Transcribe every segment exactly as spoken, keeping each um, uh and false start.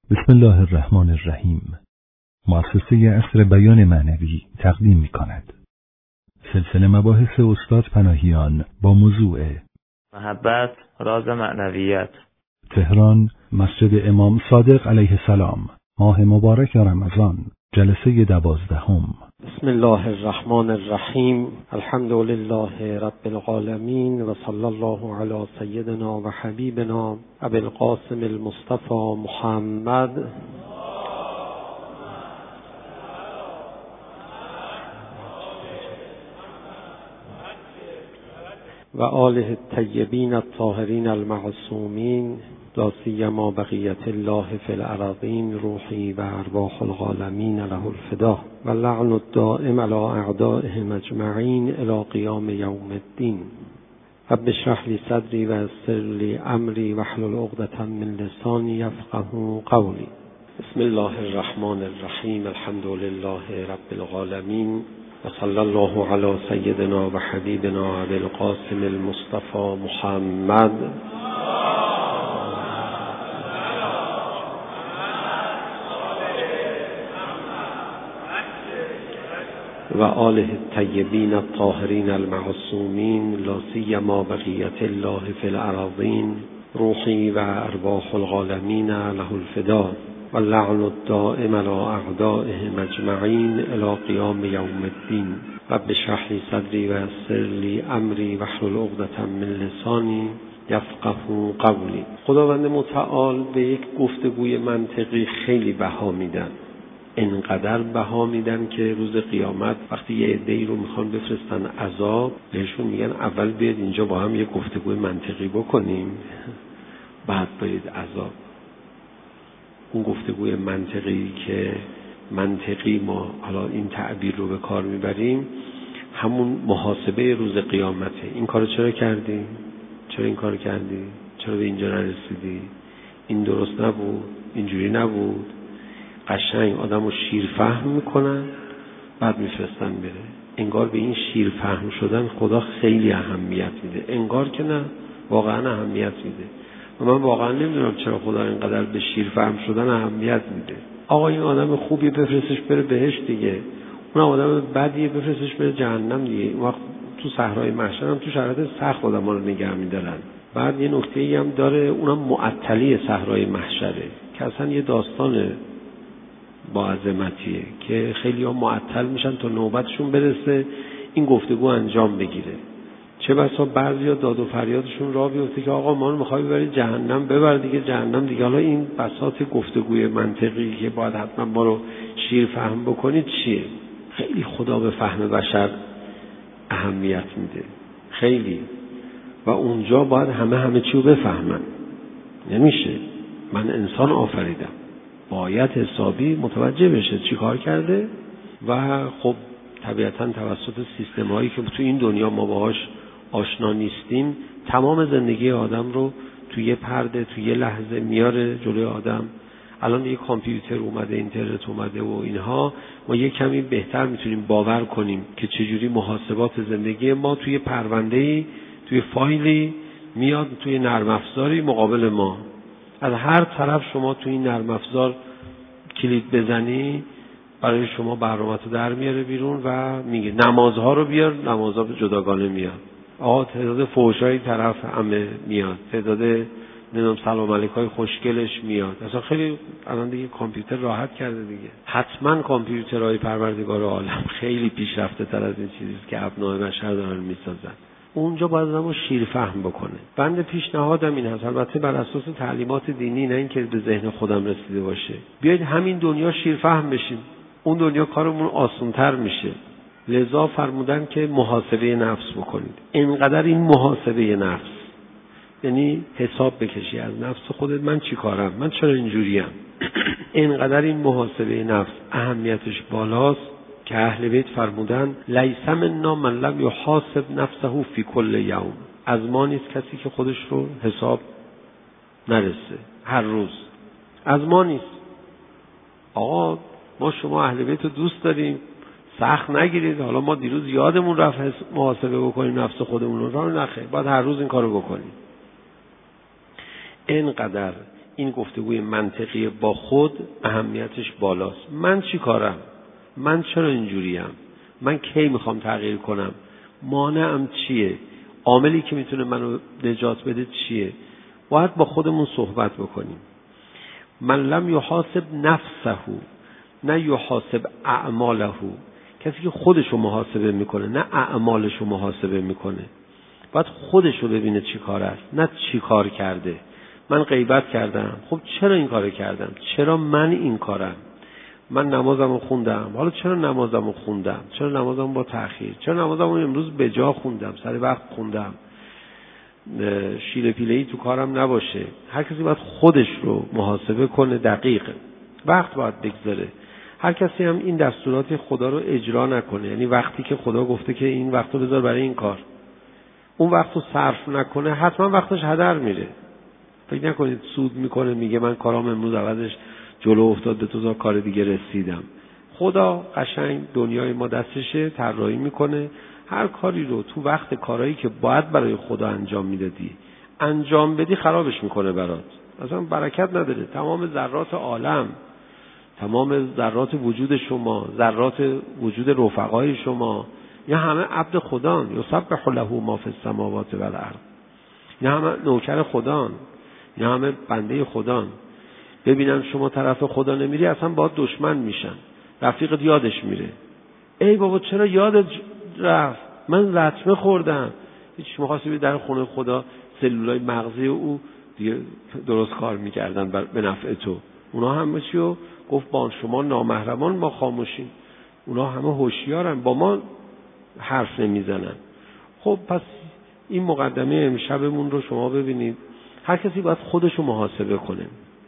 بسم الله الرحمن الرحیم. مؤسسه عصر بیان معنوی تقدیم می کند. سلسله مباحث استاد پناهیان با موضوع محبت راز معنویت. تهران، مسجد امام صادق علیه السلام، ماه مبارک رمضان، جلسه دوازدهم. بسم الله الرحمن الرحیم. الحمد لله رب العالمین و صلی الله علی سیدنا و حبیبنا ابی القاسم المصطفى محمد و آله الطیبین الطاهرین المعصومین، لا سیما بقیت الله فی الارضین، روحی و ارواح العالمین له الفدا و لعن الدائم علی اعدائهم اجمعین الی قیام یوم الدین. رب اشرح لی صدری و یسر لی امری واحلل عقدة من لسانی یفقهوا قولی. بسم الله الرحمن الرحیم. الحمد لله رب العالمین و صلی الله علی سیدنا و حبیبنا ابی القاسم المصطفى محمد و آله الطیبین الطاهرین المعصومین، لا سیما بقیت الله فی الارضین، روحی و ارواح العالمین له الفدا و لعن الدائم علی اعدائهم اجمعین الی قیام یوم الدین. رب اشرح لی صدری و یسر لی امری واحلل عقدة من لسانی یفقهوا قولی. خداوند متعال به یک گفتگوی منطقی خیلی بها میدن، انقدر بها میدن که روز قیامت وقتی یه عده‌ای رو میخوان بفرستن عذاب، بهشون میگن اول بیاید اینجا با هم یه گفتگوی منطقی بکنیم، بعد برید عذاب. اون گفتگوی منطقی که منطقی ما حالا این تعبیر رو به کار میبریم، همون محاسبه روز قیامته. این کارو چرا کردی؟ چرا این کارو کردی؟ چرا به اینجا نرسیدی؟ این درست نبود، اینجوری نبود. قشنگ آدم رو شیرفهم میکنن، بعد میفرستن بره. انگار به این شیرفهم شدن خدا خیلی اهمیت میده، انگار که نه، واقعا اهمیت میده. و من واقعا نمیدونم چرا خدا اینقدر به شیرفهم شدن اهمیت میده. آقا این آدم خوبی بفرستش بره بهشت دیگه، اون آدم بدیه بفرستش بره جهنم دیگه. این وقت تو صحرای محشر هم تو شرایط سخت آدما رو نگه میدارن. بعد یه نکته‌ای هم داره، اونم معطلی صحرای محشره که اصلا یه داستان با عظمتیه که خیلی ها معطل میشن تا نوبتشون برسه این گفتگو انجام بگیره. چه بسا بعضی ها داد و فریادشون را بیفته که آقا ما رو میخوای ببری جهنم، ببر دیگه جهنم دیگه. حالا این بساط گفتگوی منطقی که باید حتما ما رو شیر فهم بکنید چیه؟ خیلی خدا به فهم بشر اهمیت میده، خیلی. و اونجا باید همه همه چی رو بفهمن. نمیشه من انسان آفریدم، باید حسابی متوجه بشه چی کار کرده. و خب طبیعتاً توسط سیستم هایی که تو این دنیا ما باهاش آشنا نیستیم، تمام زندگی آدم رو توی یه پرده، توی یه لحظه میاره جلوی آدم. الان یه کامپیوتر اومده، اینترنت اومده و اینها، ما یه کمی بهتر میتونیم باور کنیم که چجوری محاسبات زندگی ما توی پرونده‌ای، توی فایلی میاد، توی نرم افزاری مقابل ما. از هر طرف شما توی این نرم افزار کلید بزنی، برای شما برنامه‌تو در میاره بیرون و میگه نمازها رو بیار، نمازها به جداگانه میاد. آقا تعداد فحشای طرف همه میاد، تعداد نمیدونم سلام علیکای خوشگلش میاد. اصلا خیلی الان دیگه کامپیوتر راحت کرده دیگه. حتما کامپیوترهای پروردگار عالم خیلی پیشرفته تر از این چیزیست که ابناء بشر دارن میسازن. اونجا باید آدمو شیرفهم بکنه. بنده پیشنهادم این هست، البته بر اساس تعلیمات دینی، نه اینکه به ذهن خودم رسیده باشه. بیایید همین دنیا شیرفهم بشیم، اون دنیا کارمون آسان‌تر میشه. لذا فرمودن که محاسبه نفس بکنید. اینقدر این محاسبه نفس، یعنی حساب بکشی از نفس خودت، من چی کارم، من چرا اینجوریم. اینقدر این محاسبه نفس اهمیتش بالاست که اهل بیت فرمودن لیس منا من لم یحاسب نفسه فی کل یوم. از ما نیست کسی که خودش رو حساب نرسه هر روز، از ما نیست. آقا ما شما اهل بیت رو دوست داریم، سخت نگیرید. حالا ما دیروز یادمون رفت محاسبه بکنیم نفس خودمون رو، راه نخیر، باید هر روز این کارو بکنیم. اینقدر این گفتگوی منطقی با خود اهمیتش بالاست. من چی کارم؟ من چرا اینجوریم؟ من کی میخوام تغییر کنم؟ مانعم چیه؟ عاملی که میتونه منو نجات بده چیه؟ باید با خودمون صحبت بکنیم. من لم یحاسب نفسه نه یحاسب اعماله. کسی که خودشو محاسبه میکنه نه اعمالشو محاسبه میکنه. باید خودشو ببینه چی کار است نه چی کار کرده. من غیبت کردم، خب چرا این کارو کردم؟ چرا من این کارم؟ من نمازمو خوندم، حالا چرا نمازمو خوندم؟ چرا نمازمو با تأخیر؟ چرا نمازمو امروز به جا خوندم، سر وقت خوندم؟ شیله پیله‌ای تو کارم نباشه. هر کسی باید خودش رو محاسبه کنه، دقیق وقت باید بگذاره. هر کسی هم این دستورات خدا رو اجرا نکنه، یعنی وقتی که خدا گفته که این وقتو بذار برای این کار، اون وقتو صرف نکنه، حتما وقتش هدر میره. فکر نکنید سود میکنه میگه من کارام امروز عوضش جلو افتاد به تو کار دیگه رسیدم. خدا قشنگ دنیای ما دستشه، طراحی میکنه. هر کاری رو تو وقت کارهایی که باید برای خدا انجام میدادی انجام بدی خرابش میکنه برات، اصلا برکت نداره. تمام ذرات عالم، تمام ذرات وجود شما، ذرات وجود رفقای شما، یا همه عبد خدان، یسبح له ما فی السماوات و الارض، یا همه نوکر خدان، یا همه بنده خدان. ببینن شما طرف خدا نمیری اصلا باید دشمن میشن. رفیقت یادش میره، ای بابا چرا یادت رفت؟ من لطمه خوردم. هیچ مخاطبی در خونه خدا سلولای مغزی او دیگه درست کار میکردن به نفع تو. اونا همه چیو گفت با شما نامحرمان ما خاموشیم. اونا همه هوشیارن، با ما حرف نمیزنن. خب پس این مقدمه امشبمون رو شما ببینید. هر کسی باید خودشو محاسبه کنه.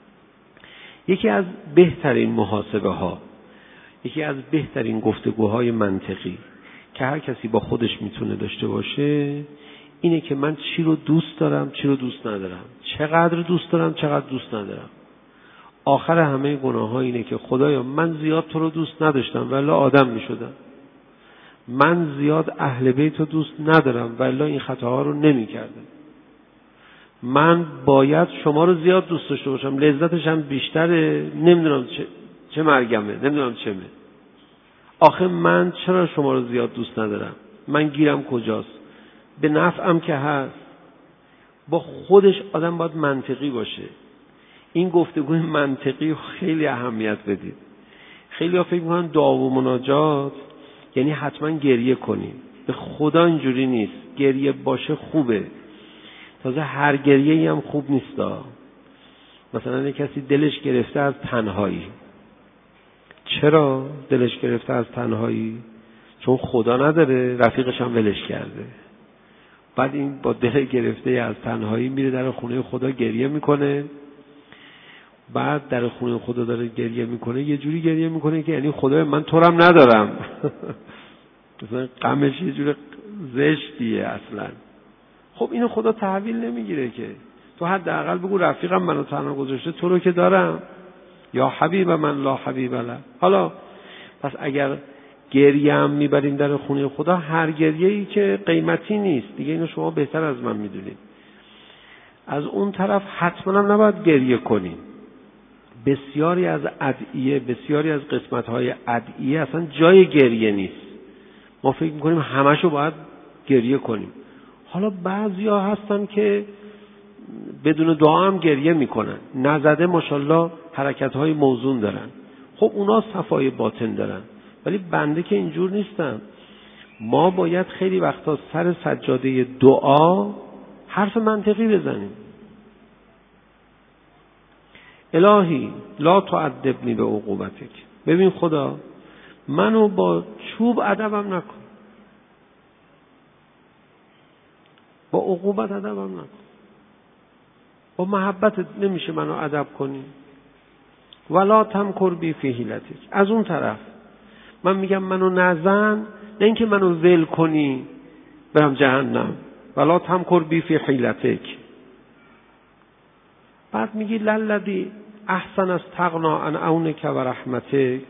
یکی از بهترین محاسبه ها، یکی از بهترین گفتگوهای منطقی که هر کسی با خودش میتونه داشته باشه اینه که من چی رو دوست دارم، چی رو دوست ندارم، چقدر دوست دارم، چقدر دوست ندارم. آخر همه گناه ها اینه که خدایا من زیاد تو رو دوست نداشتم ولی آدم میشدم. من زیاد اهل بیت رو دوست ندارم ولی این خطاها رو نمی کردم. من باید شما رو زیاد دوست داشته باشم، لذتش هم بیشتره، نمیدونم چه چه مرگمه، نمیدونم چمه. آخه من چرا شما رو زیاد دوست ندارم؟ من گیرم کجاست؟ به نفعم که هست. با خودش آدم باید منطقی باشه. این گفتگوی منطقی خیلی اهمیت بدید. خیلی ها فکر میکنن دعا و مناجات یعنی حتما گریه کنیم. به خدا اینجوری نیست. گریه باشه خوبه، تازه هر گریه‌ای هم خوب نیستا. مثلا یک کسی دلش گرفته از تنهایی. چرا دلش گرفته از تنهایی؟ چون خدا نداره، رفیقش هم ولش کرده. بعد این با دل گرفته از تنهایی میره در خونه خدا گریه میکنه. بعد در خونه خدا داره گریه میکنه، یه جوری گریه میکنه که یعنی خدای من تو رو هم ندارم. مثلا غمش یه جور زشتیه اصلا. خب اینو خدا تحویل نمیگیره که. تو حداقل بگو رفیقم منو تنها گذاشته، تو رو که دارم. یا حبیب من لا حبیب له. حالا پس اگر گریه هم میبریم در خونه خدا، هر گریه‌ای که قیمتی نیست دیگه، اینو شما بهتر از من میدونید. از اون طرف حتما هم نباید گریه کنیم. بسیاری از ادعیه، بسیاری از قسمت‌های ادعیه اصلا جای گریه نیست. ما فکر می‌کنیم همه‌شو باید گریه کنیم. حالا بعضیا هستن که بدون دعا هم گریه میکنن، نزده ماشاءالله حرکت‌های موزون دارن. خب اونا صفای باطن دارن، ولی بنده که اینجور نیستم. ما باید خیلی وقتا سر سجاده دعا حرف منطقی بزنیم. الهی لا تعذبنی به عقوبتک. ببین خدا منو با چوب ادبم نکن، با عقوبت ادبم نکن. با محبت نمیشه منو ادب کنی. ولا تمکر بی فی حیلتک. از اون طرف من میگم منو نزن، نه اینکه منو ول کنی برم جهنم. ولا تمکر بی فی حیلتک. بعد میگی للذی احسن استغنا عن عونک و رحمتک.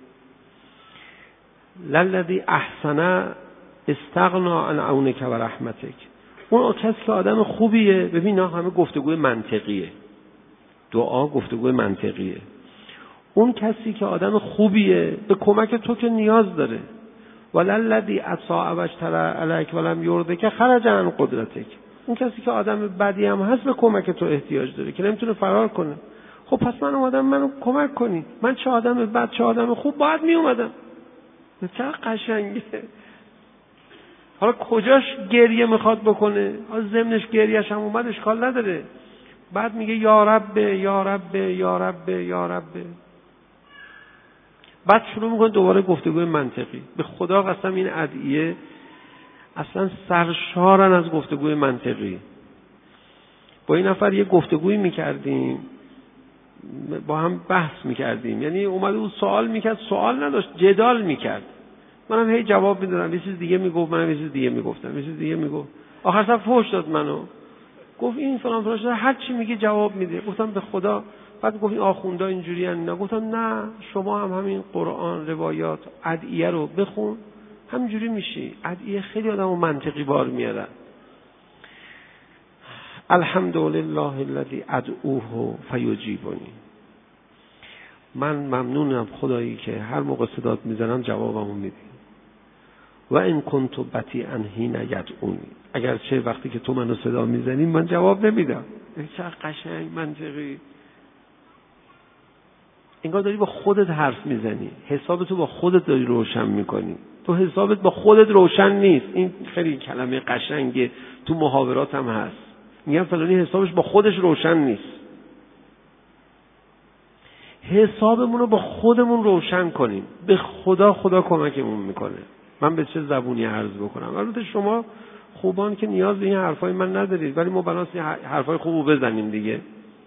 للذی احسن استغنا عن عونک و رحمتک. اون کسی که آدم خوبیه. ببین همه گفتگوی منطقیه. دعا گفتگوی منطقیه. اون کسی که آدم خوبیه به کمک تو که نیاز داره. وللذی اطاع وجتر علیک ولم یردک خرج عن قدرتک. اون کسی که آدم بدی هم هست به کمک تو احتیاج داره که نمیتونه فرار کنه. خب پس من اومدم منو کمک کنی. من چه آدم بد چه آدم خوب باید می اومدم. چه قشنگه. حالا کجاش گریه میخواد بکنه؟ حالا ضمنش گریهش هم اومد اشکال نداره. بعد میگه یا رب یا رب یا رب یا رب. بعد شروع میکنه دوباره گفتگوی منطقی. به خدا قسم این ادعیه اصلا سرشارن از گفتگوی منطقی. با این نفر یه گفتگویی میکردیم، با هم بحث میکردیم، یعنی اومده بود سوال میکرد، سوال نداشت، جدال میکرد. منم هی جواب میدادم، یه چیز دیگه میگفت، منم یه چیز دیگه میگفتم، یه چیز دیگه میگفت. آخر سر فحش داد منو، گفت این فلان فلان شده، هر چی میگه جواب میده. گفتم به خدا. بعد گفت این آخوندا اینجوری ان. نه، گفتم نه، شما هم همین قرآن، روایات، ادعیه رو بخون، همینجوری میشی. ادعیه خیلی آدمو منطقی بار میاره. الحمدلله الذی ادعوه فیجیبنی. من ممنونم خدایی که هر موقع صدات میزنم جوابمو میدی. و ان کنت بطیئا حین یدعونی. اگر چه وقتی که تو منو صدا میزنی من جواب نمیدم. چه قشنگ منطقی. انگار داری با خودت حرف میزنی، حسابتو با خودت داری روشن میکنی. تو حسابت با خودت روشن نیست. این خیلی کلمه قشنگه، تو محاورات هم هست. میگن فلانی حسابش با خودش روشن نیست. حسابمون رو با خودمون روشن کنیم. به خدا خدا کمکمون میکنه. من به چه زبونی عرض بکنم؟ البته شما خوبان که نیاز به این حرفای من ندارید، ولی ما بناس حرفای خوبو بزنیم دیگه.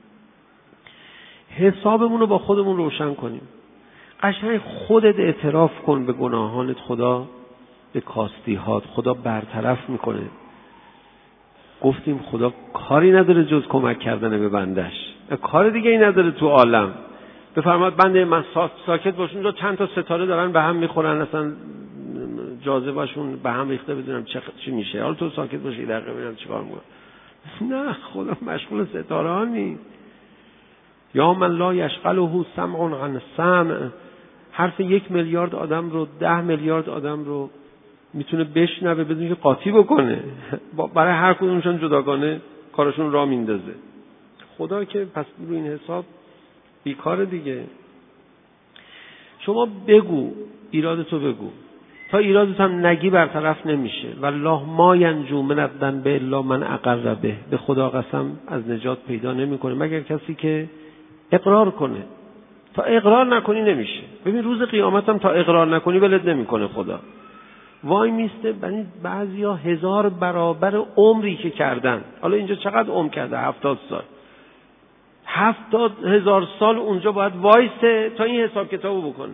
حسابمون رو با خودمون روشن کنیم. قشنگ خودت اعتراف کن به گناهانت. خدا به کاستی‌هات خدا برطرف میکنه. گفتیم خدا کاری نداره جز کمک کردن به بندش، کار دیگه ای نداره تو عالم. بفرماد بنده من ساکت باشون، دو چند تا ستاره دارن به هم میخورن، اصلا جاذبه‌شون به هم ریخته، بدونم چه چی میشه. حالا تو ساکت باشی یه دقیقه ببینم چیکار میکنه. نه، خدا مشغول ستاره ها نیست. یا من لا یشغله سمع عن سمع. حرف یک میلیارد آدم رو، ده میلیارد آدم رو میتونه بشنوه بدون که قاطی بکنه. برای هر کدومشون جداگانه کارشون را میندازه. خدا که پس رو این حساب بیکاره دیگه. شما بگو، ایرادتو بگو. تا ایرادت هم نگی برطرف نمیشه. والله ما ینجو من الذنب الا من اقر به. به خدا قسم از نجات پیدا نمیکنه مگر کسی که اقرار کنه. تا اقرار نکنی نمیشه. ببین روز قیامت هم تا اقرار نکنی ولت نمیکنه خدا. وای میسته. ببین بعضیا هزار برابر عمری که کردن. حالا اینجا چقدر عمر کرده؟ هفتاد سال. هفتاد هزار سال اونجا باید وایسته تا این حساب کتابو بکنه.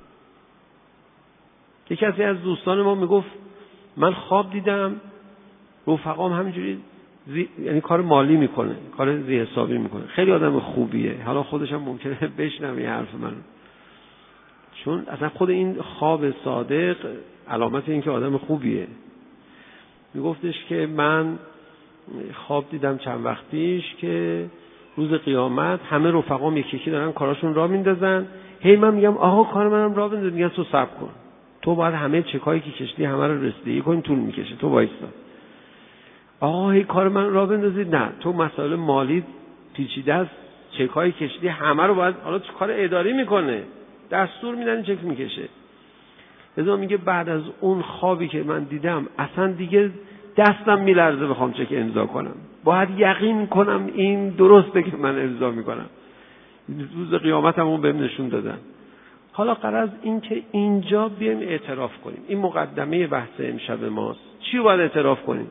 یک کسی از دوستان ما میگفت من خواب دیدم رفقام همینجوری زی... یعنی کار مالی میکنه، کار زی حسابی میکنه، خیلی آدم خوبیه. حالا خودش هم ممکنه بشنوه این حرف من، چون اصلا خود این خواب صادق علامت این که آدم خوبیه. میگفتش که من خواب دیدم چند وقت پیش که روز قیامت همه رفقام یکی یکی دارن کاراشون راه میندازن. هی من میگم آقا کار منم راه بنداز. میگن تو صبر کن، تو باید همه چکایی که کشتی همه رو رسیدگی کنی، طول میکشه، تو وایسا. آقا هی کار من راه بندازید. نه، تو مسائل مالی پیچیده است، چکای کشتی همه رو باید، حالا کار اداری میکنه، دستور میدن چک میکشه. لذا میگه بعد از اون خوابی که من دیدم اصلا دیگه دستم میلرزه بخوام چک امضا کنم. باید یقین کنم این درسته که من امضا میکنم. روز قیامتم اون بهم نشون دادن. حالا غرض این که اینجا بیایم اعتراف کنیم. این مقدمه بحث امشب ماست. چی رو باید اعتراف کنیم؟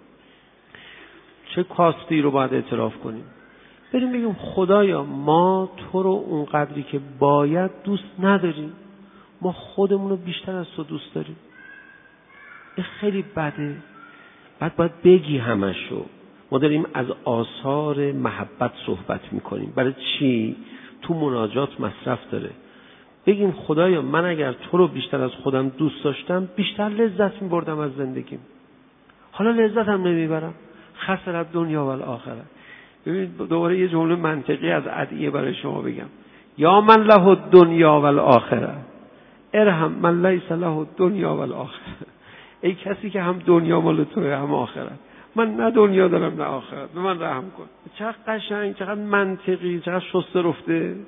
چه کاستی رو باید اعتراف کنیم؟ بریم بگیم خدایا ما تو رو اون قدری که باید دوست نداریم. ما خودمون رو بیشتر از تو دوست داریم. این خیلی بده. بعد باید بگی همشو. ما داریم از آثار محبت صحبت میکنیم. برای چی؟ تو مناجات مصرف داره. بگیم خدایا من اگر تو رو بیشتر از خودم دوست داشتم بیشتر لذت میبردم از زندگیم. حالا لذت هم نمیبرم. خسرت دنیا و الاخره. ببینید دوباره یه جمله منطقی از ادعیه برای شما بگم. یا من له الدنیا و الاخره ارحم من لیس له الدنیا و الاخره. ای کسی که هم دنیا مال توه هم آخرت، من نه دنیا دارم نه آخرت، به من رحم کن. چقدر قشنگ، چقدر منطقی، چقدر شسته رفته.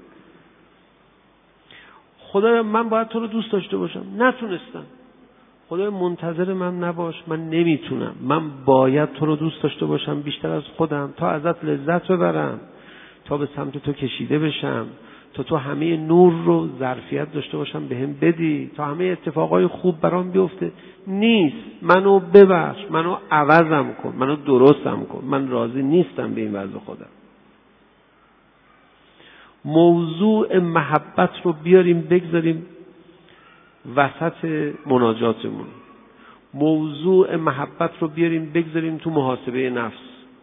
خدا من باید تو رو دوست داشته باشم، نتونستم. خدا منتظر من نباش، من نمیتونم. من باید تو رو دوست داشته باشم بیشتر از خودم تا ازت لذت ببرم، تا به سمت تو کشیده بشم، تا تو همه نور رو ظرفیت داشته باشم بهم بدی، تا همه اتفاقای خوب برام بیفته. نیست. منو ببخش، منو عوضم کن، منو درستم کن. من راضی نیستم به این وضع خودم. موضوع محبت رو بیاریم بگذاریم وسط مناجاتمون. موضوع محبت رو بیاریم بگذاریم تو محاسبه نفس.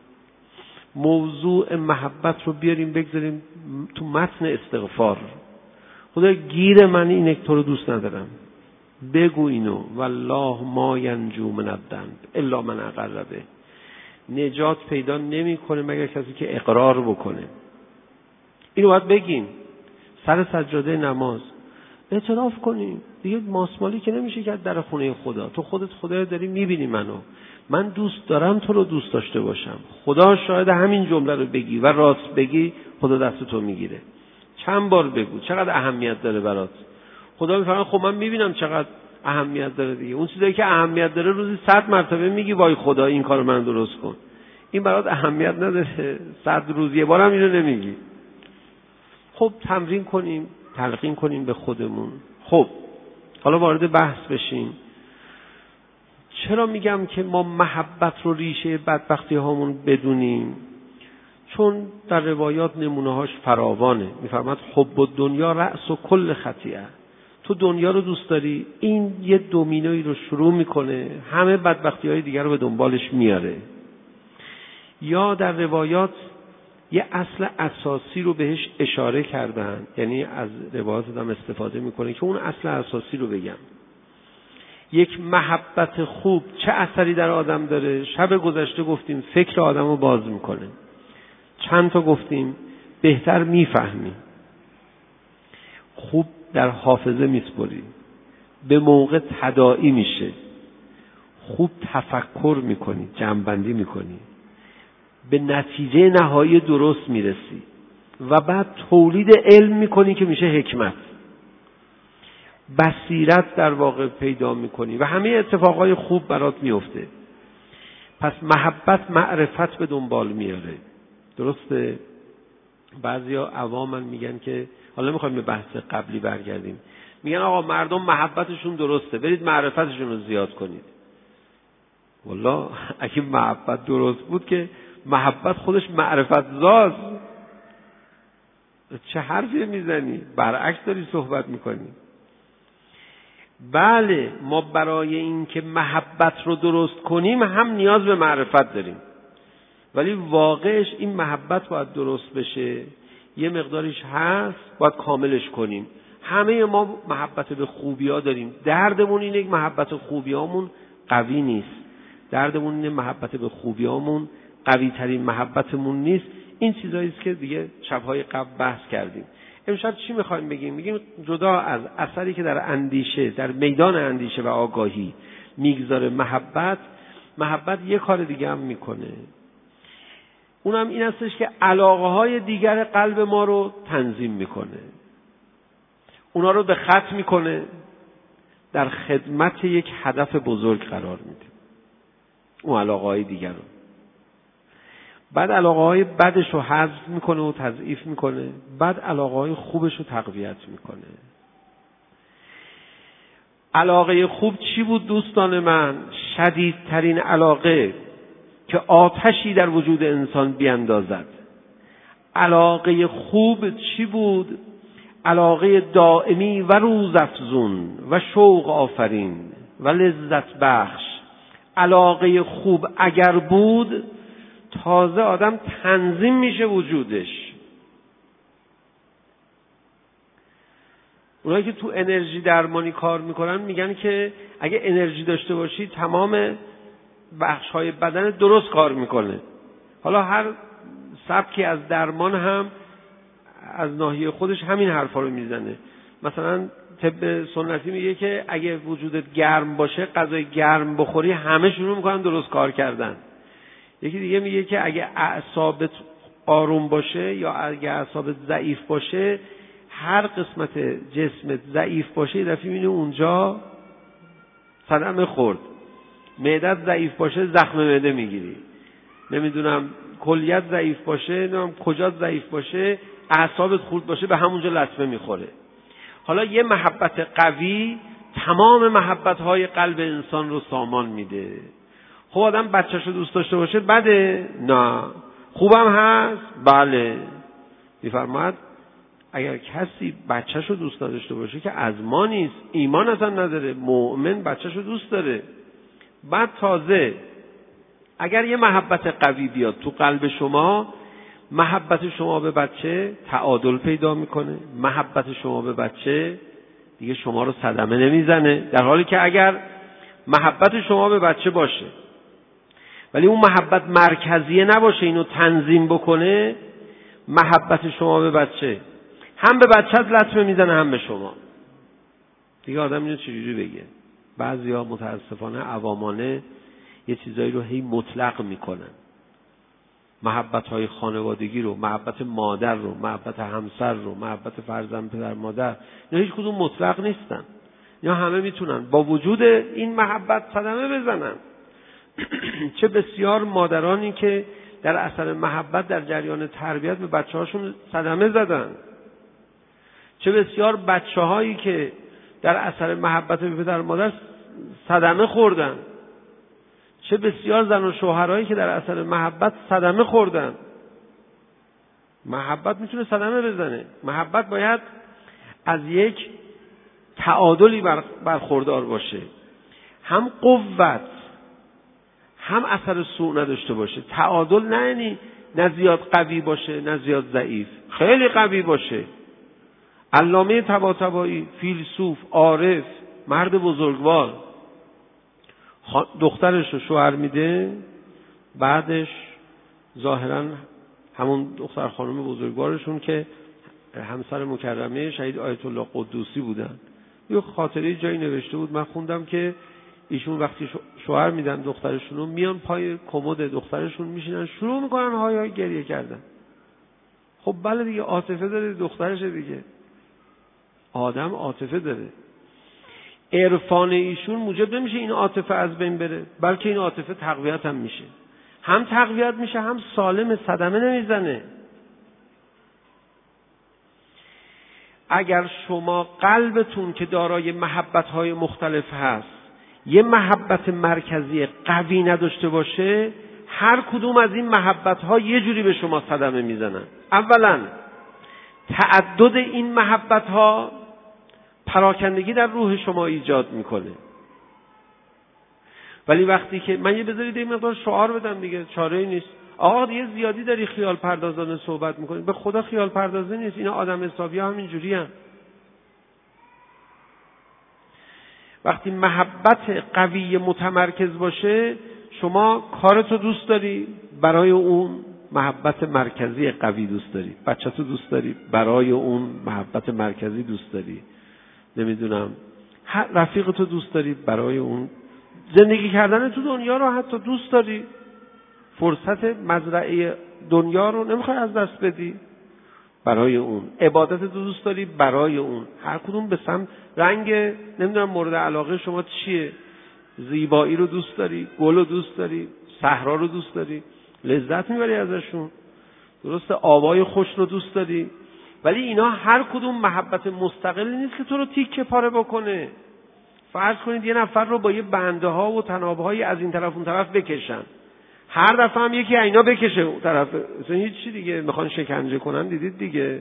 موضوع محبت رو بیاریم بگذاریم تو متن استغفار. خدا گیر من اینه که تو رو دوست ندارم. بگو اینو. والله ما ینجو من الذنب الا من اقر به. نجات پیدا نمیکنه مگر کسی که اقرار بکنه. اینو باید بگیم سر سجاده نماز، اعتراف کنیم. دیگه ماسمالی که نمیشه که در خونه خدا. تو خودت خدا رو داری میبینی منو. من دوست دارم تو رو دوست داشته باشم. خدا شاید همین جمله رو بگی و راست بگی، خدا دست تو میگیره. چند بار بگو، چقدر اهمیت داره برات. خدا میفهمه خب من میبینم چقدر اهمیت داره دیگه. اون چیزایی که اهمیت داره روزی صد مرتبه میگی وای خدا این کارو من درست کن. این برات اهمیت نداره، صد روز یه بارم اینو نمیگی. خب تمرین کنیم، تلقین کنیم به خودمون. خب حالا وارد بحث بشیم. چرا میگم که ما محبت رو ریشه بدبختی هامون بدونیم؟ چون در روایات نمونه‌هاش فراوانه. میفرماد حب الدنیا رأس و کل خطیئه. تو دنیا رو دوست داری، این یه دومینویی رو شروع میکنه، همه بدبختی‌های دیگر رو به دنبالش میاره. یا در روایات یه اصل اساسی رو بهش اشاره کردن، یعنی از روایات هم استفاده میکنه که اون اصل اساسی رو بگم. یک محبت خوب چه اثری در آدم داره؟ شب گذشته گفتیم فکر آدم رو باز میکنه. چند تا گفتیم بهتر میفهمی، خوب در حافظه میسپری، به موقع تداعی میشه، خوب تفکر میکنی، جمع‌بندی میکنی، به نتیجه نهایی درست میرسی و بعد تولید علم میکنی که میشه حکمت. بصیرت در واقع پیدا میکنی و همه اتفاقای خوب برات میفته. پس محبت معرفت به دنبال میاره. درسته؟ بعضیا عوامن میگن که حالا میخوایم به بحث قبلی برگردیم، میگن آقا مردم محبتشون درسته، برید معرفتشون رو زیاد کنید. والله اگه محبت درست بود که محبت خودش معرفت زاست. چه حرفی میزنی؟ برعکس داری صحبت میکنی. بله ما برای این که محبت رو درست کنیم هم نیاز به معرفت داریم، ولی واقعش این محبت باید درست بشه. یه مقداریش هست باید کاملش کنیم. همه ما محبت به خوبی ها داریم. دردمون اینه که محبت خوبی هامون قوی نیست. دردمون اینه محبت به خوبی هامون قوی ترین محبتمون نیست. این چیزایی است که دیگه شبهای قبل بحث کردیم. امشب چی میخوایم بگیم؟ میگیم جدا از اثری که در اندیشه، در میدان اندیشه و آگاهی میگذاره محبت، محبت یه کار دیگه هم میکنه. اونم این هستش که علاقه های دیگر قلب ما رو تنظیم میکنه، اونا رو به خط میکنه، در خدمت یک هدف بزرگ قرار میده اون علاقه های دیگر رو. بعد علاقه های بدش رو حذف میکنه و تضعیف میکنه، بعد علاقه های خوبش رو تقویت میکنه. علاقه خوب چی بود دوستان من؟ شدیدترین علاقه که آتشی در وجود انسان بیندازد. علاقه خوب چی بود؟ علاقه دائمی و روزافزون و شوق آفرین و لذت بخش. علاقه خوب اگر بود تازه آدم تنظیم میشه وجودش. اونایی که تو انرژی درمانی کار میکنن میگن که اگه انرژی داشته باشی تمام بخش‌های بدن درست کار میکنه. حالا هر سبکی از درمان هم از ناحیه خودش همین حرفا رو میزنه. مثلا طب سنتی میگه که اگه وجودت گرم باشه غذای گرم بخوری همه شروع میکنن درست کار کردن. یکی دیگه میگه که اگه اعصابت آروم باشه یا اگه اعصابت ضعیف باشه، هر قسمت جسمت ضعیف باشه یه دفعه میبینی اونجا صدمه خورد. معدت ضعیف باشه زخم معده میگیری، نمیدونم کلیت ضعیف باشه، نمیدونم کجات ضعیف باشه، اعصابت خورد باشه به همونجا لطمه میخوره. حالا یه محبت قوی تمام محبت‌های قلب انسان رو سامان میده. خب آدم بچه‌شو دوست داشته باشه بده؟ نه. خوبم هست؟ بله. میفرماید اگر کسی بچه‌شو دوست داشته باشه که از ما نیست، ایمان اصلا نداره، مؤمن بچه‌شو دوست داره. بعد تازه اگر یه محبت قوی بیاد تو قلب شما، محبت شما به بچه تعادل پیدا میکنه، محبت شما به بچه دیگه شما رو صدمه نمیزنه. در حالی که اگر محبت شما به بچه باشه ولی اون محبت مرکزیه نباشه، اینو تنظیم بکنه، محبت شما به بچه هم به بچه‌ت لطمه میزنه هم به شما. دیگه آدم اینو چجوری بگه؟ بعضیا متاسفانه عوامانه یه چیزایی رو هی مطلق میکنن. محبت‌های خانوادگی رو، محبت مادر رو، محبت همسر رو، محبت فرزند پدر مادر، اینا هیچ کدوم مطلق نیستن. اینا همه میتونن با وجود این محبت صدمه بزنن. چه بسیار مادرانی که در اثر محبت در جریان تربیت به بچه‌هاشون صدمه زدن. چه بسیار بچه‌هایی که در اثر محبت به پدر مادر صدمه خوردن. چه بسیار زن و شوهرایی که در اثر محبت صدمه خوردن. محبت میتونه صدمه بزنه. محبت باید از یک تعادلی برخوردار باشه، هم قوت هم اثر سوء نداشته باشه. تعادل نه یعنی نه زیاد قوی باشه نه زیاد ضعیف، خیلی قوی باشه. علامه طباطبایی، فیلسوف، عارف، مرد بزرگوار، دخترش رو شوهر میده، بعدش ظاهرا همون دختر خانم بزرگوارشون که همسر مکرمه شهید آیت الله قدوسی بودن، یه خاطره جایی نوشته بود، من خوندم که ایشون وقتی شوهر میدن دخترشون رو، میان پای کمد دخترشون میشینن شروع میکنن های های گریه کردن. خب بله دیگه، عاطفه داره دخترشه دیگه، آدم عاطفه داره. عرفان ایشون موجب نمیشه این عاطفه از بین بره، بلکه این عاطفه تقویت هم میشه، هم تقویت میشه هم سالم، صدمه نمیزنه. اگر شما قلبتون که دارای محبت‌های مختلف هست یه محبت مرکزی قوی نداشته باشه، هر کدوم از این محبت‌ها یه جوری به شما صدمه میزنن. اولا تعدد این محبت‌ها پراکندگی در روح شما ایجاد میکنه. ولی وقتی که من یه بذارید این مقدار شعار بدم دیگه، چاره‌ای نیست. آقا دیگه زیادی داری خیال پردازانه صحبت میکنی. به خدا خیال پردازه نیست، اینا آدم حسابی ها همین جوری هم. وقتی محبت قوی متمرکز باشه، شما کارتو دوست داری، برای اون محبت مرکزی قوی دوست داری. بچه‌تو دوست داری، برای اون محبت مرکزی دوست داری. نمیدونم رفیقتو دوست داری، برای اون زندگی کردن تو دنیا رو حتی دوست داری، فرصت مزرعه دنیا رو نمیخوای از دست بدی، برای اون عبادت رو دوست داری، برای اون. هر کدوم به سمت رنگ، نمیدونم مورد علاقه شما چیه، زیبایی رو دوست داری، گل رو دوست داری، صحرا رو دوست داری، لذت میبری ازشون، درسته، آوای خوش رو دوست داری. ولی اینا هر کدوم محبت مستقلی نیست که تو رو تیکه پاره بکنه. فرض کنید یه نفر رو با یه بنده ها و تنابه هایی از این طرف اون طرف بکشن، هر دفعه هم یکی اینا بکشه اون طرف، اصلا هیچ چی دیگه، میخوان شکنجه کنن. دیدید دیگه،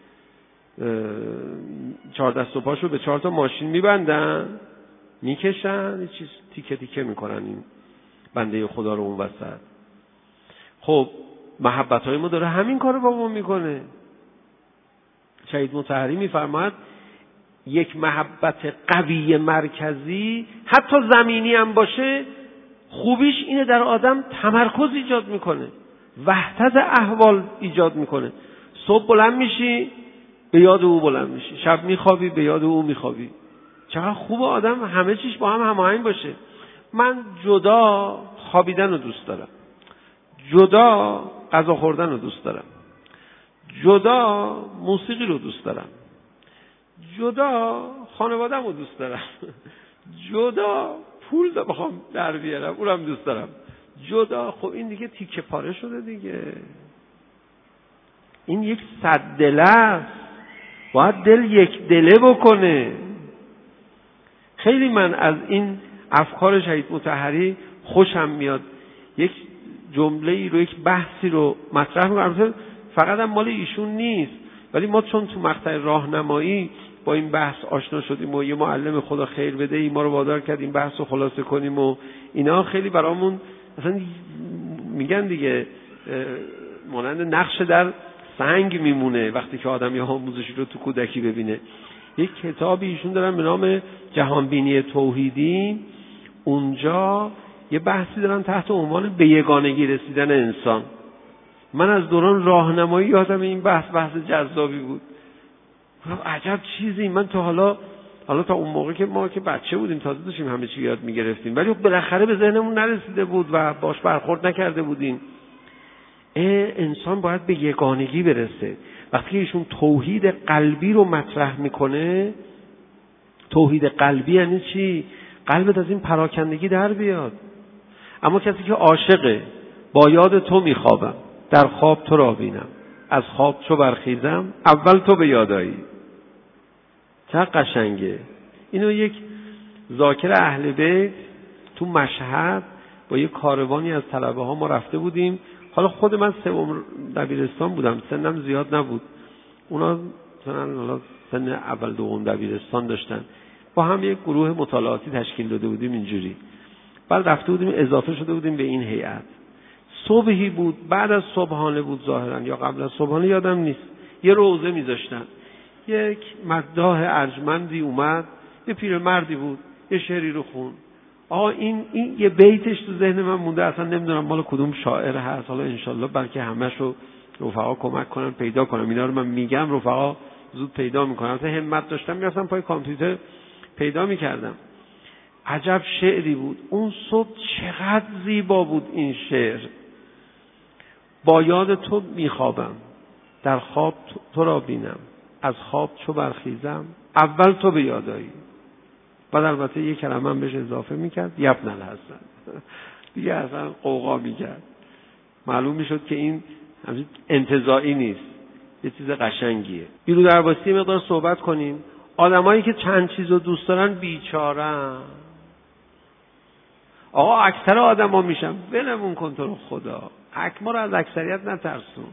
چهار دست و پاشو به چهار تا ماشین میبندن، میکشن، یه چیز تیکه تیکه میکنن این بنده خدا رو اون وسط. خب محبت های ما داره همین کارو با ما میکنه. شهید مطهری میفرماید یک محبت قوی مرکزی حتی زمینی هم باشه، خوبیش اینه در آدم تمرکز ایجاد میکنه. وحدت احوال ایجاد میکنه. صبح بلند میشی به یاد او بلند میشی، شب میخوابی به یاد او میخوابی. چقدر خوبه آدم همه چیش با هم هماهنگ باشه. من جدا خوابیدن رو دوست دارم، جدا غذا خوردن رو دوست دارم، جدا موسیقی رو دوست دارم، جدا خانواده‌مو رو دوست دارم، جدا پول رو بخوام در بیارم اونم دوست دارم، جدا. خب این دیگه تیکه پاره شده دیگه. این یک صد دله است، باید دل یک دله بکنه. خیلی من از این افکار شهید مطهری خوشم میاد. یک جمله ای رو، یک بحثی رو مطرح میکنم، فقط هم مال ایشون نیست، ولی ما چون تو مقطع راهنمایی با این بحث آشنا شدیم و یه معلم خدا خیر بده ای ما رو وادار کرد این بحث رو خلاصه کنیم و اینا، خیلی برامون اصلا میگن دیگه مانند نقش در سنگ میمونه وقتی که آدم یه آموزشی رو تو کودکی ببینه. یک کتابی ایشون دارن به نام جهانبینی توحیدی، اونجا یه بحثی دارن تحت عنوان به یگانگی رسیدن انسان. من از دوران راهنمایی یادم این بحث بحث جذابی بود. عجب چیزی، من تا حالا حالا تا اون موقع که ما که بچه بودیم تازه داشتیم همه چی یاد میگرفتیم، ولی بالاخره به ذهنمون نرسیده بود و باش برخورد نکرده بودیم. انسان باید به یگانگی برسه. وقتی که ایشون توحید قلبی رو مطرح میکنه، توحید قلبی یعنی چی؟ قلبت از این پراکندگی در بیاد. اما کسی که عاشقه، با یاد تو میخوابم، در خواب تو را بینم، از خواب چو برخیزم، اول تو به یادایی. چقدر قشنگه. اینو یک ذاکر اهل بیت تو مشهد با یک کاروانی از طلبه ها ما رفته بودیم. حالا خود من سوم دبیرستان بودم، سنم زیاد نبود، اونا مثلا حالا سن اول دوم دبیرستان داشتن. با هم یک گروه مطالعاتی تشکیل داده بودیم اینجوری. بعد رفته بودیم اضافه شده بودیم به این هیئت. صبحی بود، بعد از صبحانه بود ظاهرا یا قبل از صبحانه یادم نیست. یه روزه میذاشتن. یک مداح ارجمندی اومد، یه پیرمردی بود، یه شعری رو خون. آقا این این یه بیتش تو ذهن من مونده، اصلا نمیدونم مال کدوم شاعر هست. حالا انشالله بلکه همه‌شو رفقا کمک کنن پیدا کنم. اینا رو من میگم رفقا زود پیدا میکنن. مثلا همت داشتم میرفتم پای کامپیوتر پیدا میکردم. عجب شعری بود. اون صبح چقدر زیبا بود این شعر. با یاد تو میخوابم، در خواب تو را بینم، از خواب چو برخیزم، اول تو به یادایی. بعد البته یک کلمه هم بهش اضافه میکرد، یبن الحسن. دیگه اصلا قوقا میکرد. معلوم میشد که این انتزاعی نیست، یه چیز قشنگیه. بیرو درباستی مقدار صحبت کنیم. آدمایی که چند چیز رو دوست دارن بیچارن. آقا اکثر آدما میشن ولمون کن تو رو خدا، اکما رو از اکثریت نترسون.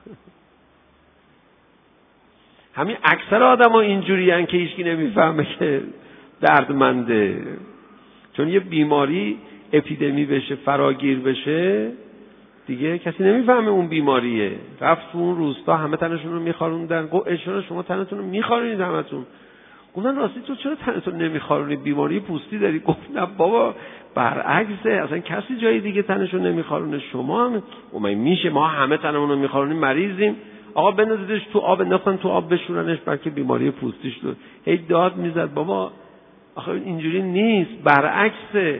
همین اکثر آدما اینجوری هن که هیچکی نمیفهمه که دردمنده. چون یه بیماری اپیدمی بشه، فراگیر بشه، دیگه کسی نمیفهمه اون بیماریه. رفت تو اون روستا همه تنشون رو میخاروندن. گفت اشاره شما تنتون رو میخارونید همتون. گفتن راستی تو چرا تنتون نمیخارونی؟ بیماری پوستی داری؟ گفت نه بابا برعکسه، اصلا کسی جای دیگه تنشون نمیخارونه، شما هم. اومای میشه ما همه تنمون رو میخارونیم مریضیم؟ آقا بندازیدش تو آب، انداختن تو آب بشورنش بلکه بیماری پوستیش تو. هی داد میزد. بابا آخه اینجوری نیست، برعکسه.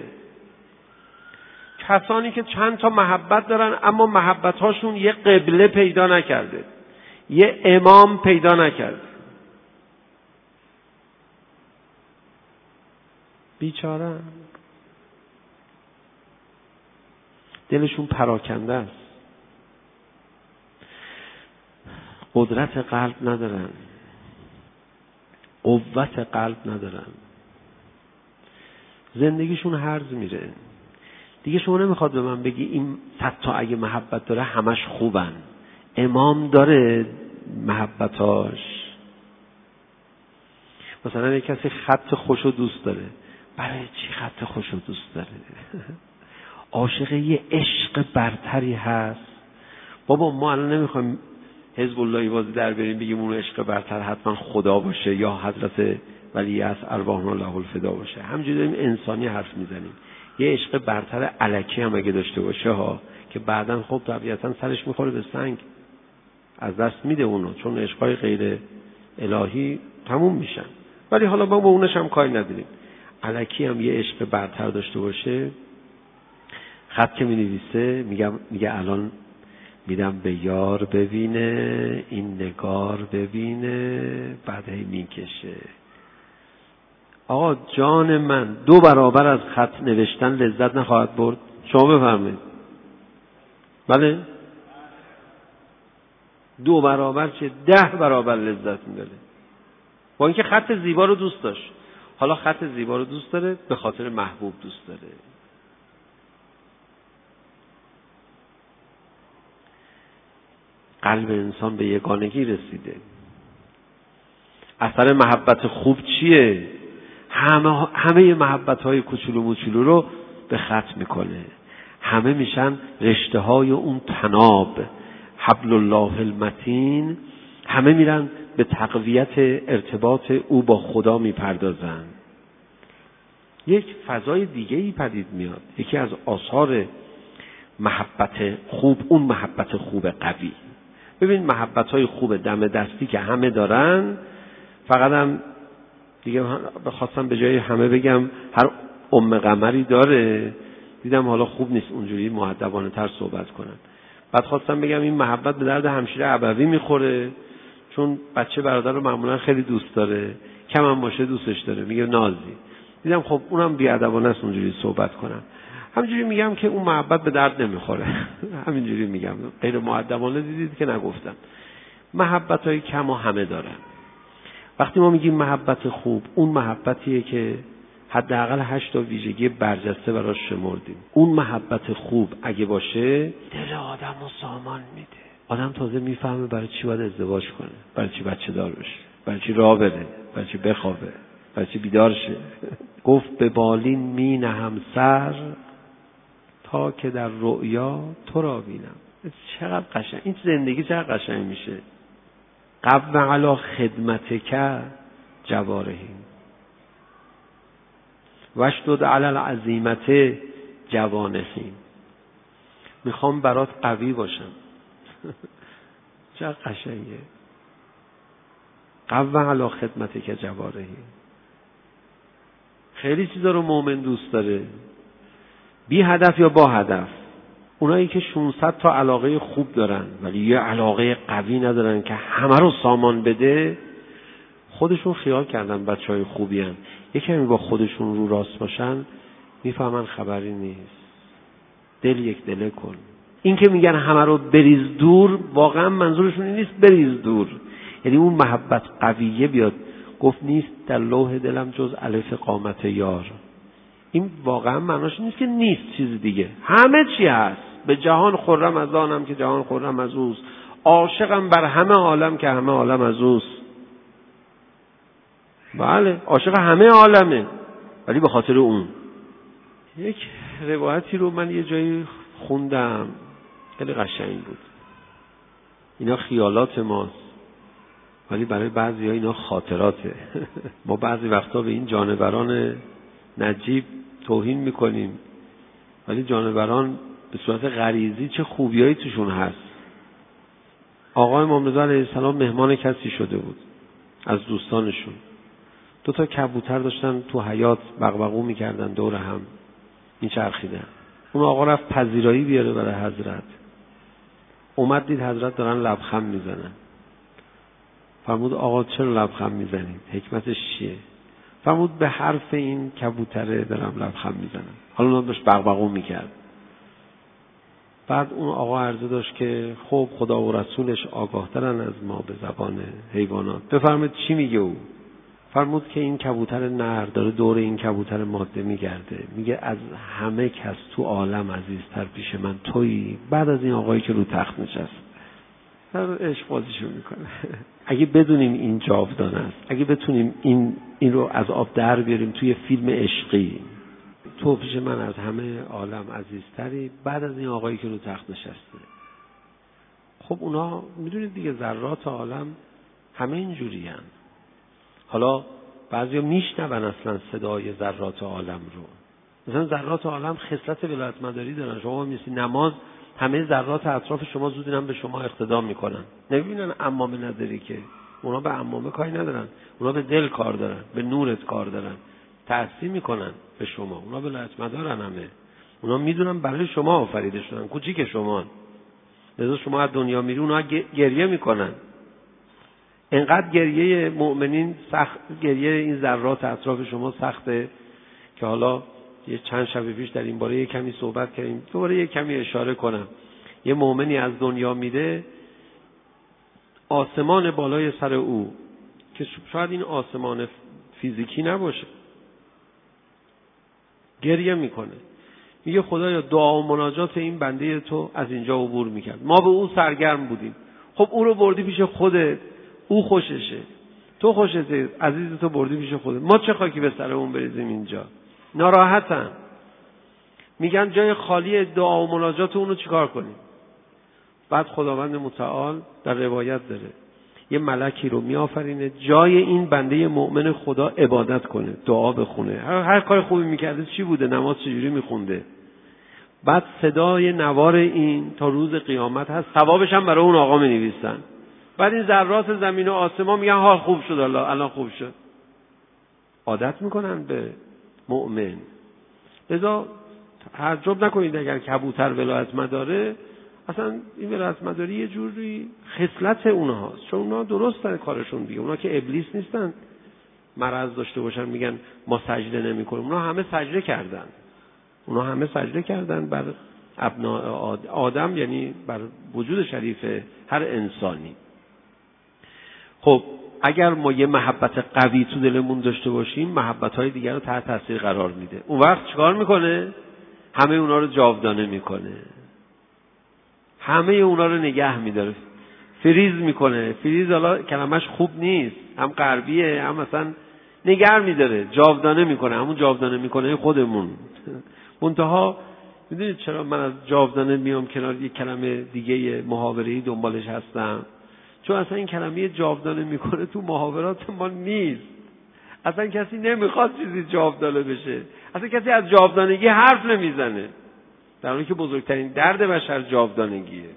کسانی که چند تا محبت دارن اما محبت هاشون یه قبله پیدا نکرده، یه امام پیدا نکرده، بیچاره، دلشون پراکنده است، قدرت قلب ندارن، قوت قلب ندارن، زندگیشون هرز میره. دیگه شما نمیخواد به من بگی این صد تا اگه محبت داره همش خوبن. امام داره محبتاش. مثلا یک کسی خط خوشو دوست داره، برای چی خط خوشو دوست داره؟ عاشق یه عشق برتری هست. بابا ما الان نمیخوایم حزب اللهی بازی در بریم بگیم اون عشق برتر حتما خدا باشه یا حضرت ولی از ارواحنا له الفدا باشه. همینجوری داریم انسانی حرف میزنیم. یه عشق برتر الکی هم اگه داشته باشه ها، که بعداً خب طبیعتاً سرش میخوره به سنگ، از دست میده اونو، چون عشقای غیر الهی تموم میشن. ولی حالا ما با اونش هم کاری نداریم. الکی هم یه عشق برتر داشته باشه، خط که مینویسه میگم میگه الان میدم به یار ببینه، این نگار ببینه، بعد هی میکشه. آقا جان من، دو برابر از خط نوشتن لذت نخواهد برد؟ شما بفرمایید. بله؟ دو برابر چه؟ ده برابر لذت میبره. با اینکه خط زیبا رو دوست داشت. حالا خط زیبا رو دوست داره به خاطر محبوب دوست داره. قلب انسان به یگانگی رسیده. اثر محبت خوب چیه؟ همه همه محبت‌های کوچولو موچولو رو به خط میکنه. همه میشن رشته های اون تناب، حبل الله المتین. همه میرن به تقویت ارتباط او با خدا میپردازن. یک فضای دیگه ای پدید میاد. یکی از آثار محبت خوب، اون محبت خوب قوی. ببین محبت‌های خوب دم دستی که همه دارن، فقط هم دیگه بخواستم به جای همه بگم هر ام قمری داره، دیدم حالا خوب نیست اونجوری مؤدبانه تر صحبت کنن. بعد خواستم بگم این محبت به درد همشیره ابوی میخوره، چون بچه برادر رو معمولا خیلی دوست داره، کم هم باشه دوستش داره، میگه نازی. دیدم خب اونم بی‌ادبانه است اونجوری صحبت کنم. همینجوری میگم که اون محبت به درد نمیخوره. همینجوری میگم، غیر مؤدبانه دیدید که نگفتم. محبت‌های کم و همه دارن. وقتی ما میگیم محبت خوب، اون محبتیه که حداقل هشت تا ویژگی برجسته براش شمردیم. اون محبت خوب اگه باشه، دل آدم رو سامان میده. آدم تازه میفهمه برای چی باید ازدواج کنه، برای چی بچه دار بشه، برای چی راه بره، برای چی بخوابه، برای چی بیدار شه. گفت به بالین می نهم سر تا که در رؤیا تو را بینم. چقدر قشنگ این زندگی، چقدر قشنگ میشه. قو علی خدمتک جوارحیم واشدد علی العزیمت جوانحیم. میخوام برات قوی باشم. چقدر قشنگه. قو علی خدمتک جوارحیم. خیلی چیزا رو مؤمن دوست داره، بی هدف یا با هدف. اونایی که ششصد تا علاقه خوب دارن ولی یه علاقه قوی ندارن که همه رو سامان بده، خودشون خیال کردن بچهای خوبی هن. یکی همی با خودشون رو راست باشن، میفهمن خبری نیست. دل یک دله کن. این که میگن همه رو بریز دور، واقعا منظورشون این نیست بریز دور، یعنی اون محبت قویه بیاد. گفت نیست در لوح دلم جز الف قامت یار. این واقعا معناش نیست که نیست چیز دیگه، همه چی هست. به جهان خرم از آنم که جهان خرم از اوست، عاشقم بر همه عالم که همه عالم از اوست. بله عاشق همه عالمه، ولی به خاطر اون. یک روایتی رو من یه جایی خوندم، خیلی قشنگ بود. اینا خیالات ماست ولی برای بعضی ها اینا خاطراته. ما بعضی وقتا به این جانوران نجیب توهین میکنیم، ولی جانوران به صورت غریزی چه خوبیایی توشون هست. آقای امام رضا علیه السلام مهمان کسی شده بود از دوستانشون. دو تا کبوتر داشتن تو حیاط بغبغو میکردن، دور هم میچرخیدن. اون آقا رفت پذیرایی بیاره برای حضرت. اومد دید حضرت دارن لبخند میزنن. فرمود آقا چرا لبخند میزنید؟ حکمتش چیه؟ فرمود به حرف این کبوتره دارم لبخند میزنم. حالا اون داشت بغبغو میکرد. بعد اون آقا عرضه داشت که خب خدا و رسولش آگاه ترن از ما به زبان حیوانات. بفرمایید چی میگه او؟ فرمود که این کبوتر نر داره دور این کبوتر ماده میگرده، میگه از همه کس تو عالم عزیزتر پیش من تویی، بعد از این آقایی که رو تخت نشست. هر عشق بازیشو میکنه. اگه بدونیم این جاودانه است، اگه بتونیم این این رو از آب در بیاریم توی فیلم عشقی، تو پیش من از همه عالم عزیزتری، بعد از این آقایی که رو تخت نشسته. خب اونا میدونید دیگه ذرات عالم همه اینجوری هن. حالا بعضیا میشنون اصلا صدای ذرات عالم رو. مثلا ذرات عالم خصلت ولایت مداری دارن. شما میسی نماز همه ذرات اطراف شما زود هم به شما اقتدا میکنن. نمیبینن عمامه نداری که، اونا به عمامه کاری ندارن، اونا به دل کار دارن، به نورت کار دارن، تأثیر میکنن به شما. اونا ولایت مدارن، همه اونا میدونن برای شما آفریده شدن، کوچیک شما. لذا شما از دنیا میری اونا گریه میکنن. اینقدر گریه مؤمنین سخت، گریه این ذرات اطراف شما سخته که حالا یه چند شب پیش در این باره یه کمی صحبت کردیم، دوباره یه کمی اشاره کنم. یه مؤمنی از دنیا میره، آسمان بالای سر او که شاید این آسمان فیزیکی نباشه، گریه میکنه، میگه خدایا دعا و مناجات این بنده تو از اینجا عبور میکرد، ما به او سرگرم بودیم. خب او رو بردی پیش خودت، او خوششه، تو خوشته، عزیز تو بردی پیش خودت، ما چه خاکی به سرمون بریزیم اینجا؟ ناراحتن. میگن جای خالی دعا و مناجات اونو چیکار کنیم؟ بعد خداوند متعال در روایت داره یه ملکی رو میآفرینه جای این بنده مؤمن خدا عبادت کنه، دعا بخونه، هر, هر کار خوبی میکرده چی بوده، نماز چجوری میخونده، بعد صدای نوار این تا روز قیامت هست، ثوابش هم برای اون آقا مینویسن. بعد این ذرات زمین و آسمان میگن حال خوب شد، الله الان خوب شد. عادت میکنن به مؤمن. لذا تعجب نکنید اگر کبوتر ولایت مداره، اصلا این ولایت مداری یه جوری خصلت اونهاست، چون اونها درستن کارشون دیگه. اونها که ابلیس نیستن مرض داشته باشن میگن ما سجده نمی‌کنیم. اونها همه سجده کردن، اونها همه سجده کردن بر ابناء آدم، یعنی بر وجود شریف هر انسانی. خب اگر ما یه محبت قوی تو دلمون داشته باشیم، محبت‌های دیگر رو تحت تاثیر قرار میده. اون وقت چیکار میکنه؟ همه اونا رو جاودانه میکنه، همه اونا رو نگه میداره، فریز میکنه. فریز حالا کلمش خوب نیست، هم غربیه هم مثلا نگه میداره، جاودانه میکنه، همون جاودانه میکنه خودمون. منتها میدونید چرا من از جاودانه میام کنار یک کلمه دیگه محاوره‌ای دنبالش هستم؟ چون اصلا این کلمه جاودانه میکنه تو محاورات ما نیست. اصلا کسی نمیخواد چیزی جاودانه بشه، اصلا کسی از جاودانگی حرف نمیزنه، در حالی که بزرگترین درد بشر جاودانگیه.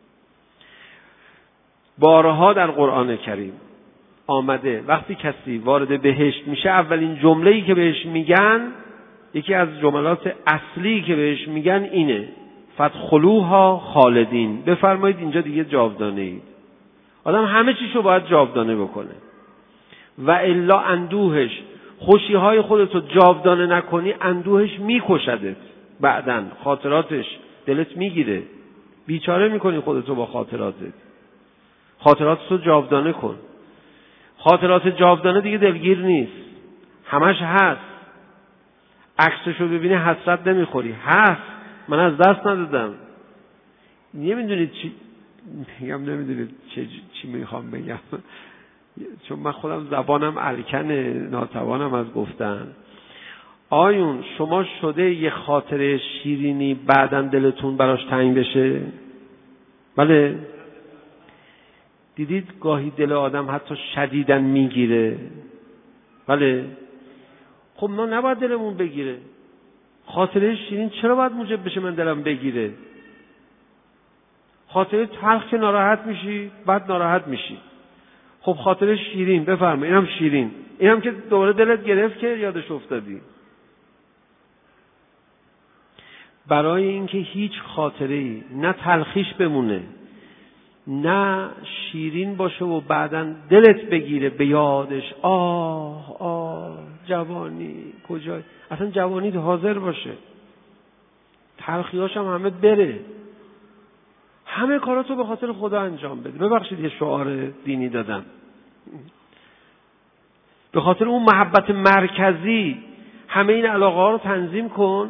بارها در قرآن کریم آمده وقتی کسی وارد بهشت میشه، اولین جمله‌ای که بهش میگن، یکی از جملات اصلی که بهش میگن اینه: فادخلوها خالدین، بفرمایید اینجا دیگه جاودانه اید. آدم همه چیشو باید جاودانه بکنه، و الا اندوهش، خوشیهای خودتو جاودانه نکنی اندوهش میکشدت، بعدن خاطراتش دلت میگیره، بیچاره میکنی خودتو با خاطراتت. خاطراتتو جاودانه کن. خاطرات جاودانه دیگه دلگیر نیست، همش هست. عکسشو ببینی حسرت نمیخوری، هست، من از دست ندادم. نمیدونید چی میگم، نمیدونید چی, چی میخوام بگم، چون من خودم زبانم الکنه، ناتوانم از گفتن. آیون شما شده یه خاطره شیرینی بعداً دلتون براش تنگ بشه؟ بله، دیدید گاهی دل آدم حتی شدیداً میگیره. بله، خب ما نباید دلمون بگیره. خاطره شیرین چرا باید موجب بشه من دلم بگیره؟ خاطره تلخ که ناراحت میشی، بعد ناراحت میشی. خب خاطره شیرین بفرما، اینم شیرین، اینم که دوباره دلت گرفت که یادش افتادی. برای اینکه هیچ خاطره‌ای نه تلخیش بمونه نه شیرین باشه و بعداً دلت بگیره به یادش، آه آه جوانی کجای، اصلا جوانی حاضر باشه، تلخیاش هم همه بره، همه کاراتو به خاطر خدا انجام بده. ببخشید یه شعار دینی دادم، به خاطر اون محبت مرکزی همه این علاقه ها رو تنظیم کن.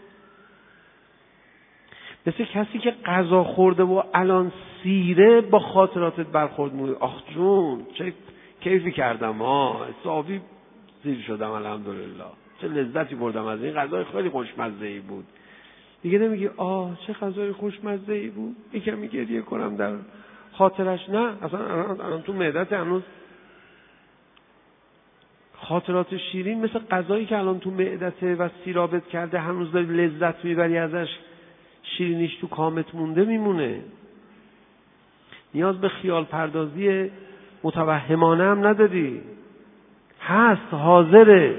مثل کسی که غذا خورده و الان سیره با خاطراتت برخورد می‌کنه. آخ جون چه کیفی کردم، ها حسابی سیر شدم الحمدلله، چه لذتی بردم از این غذای خیلی خوشمزه‌ای بود. دیگه نمیگی آه چه غذای خوشمزه‌ای بود، یکم گریه کنم در خاطرش. نه، اصلا الان تو معدت هنوز خاطرات شیرین مثل غذایی که الان تو معدته و سیرابت کرده، هنوز داری لذت میبری ازش، شیرینیش تو کامت مونده میمونه. نیاز به خیال پردازی متوهمانه هم نداری، هست، حاضره.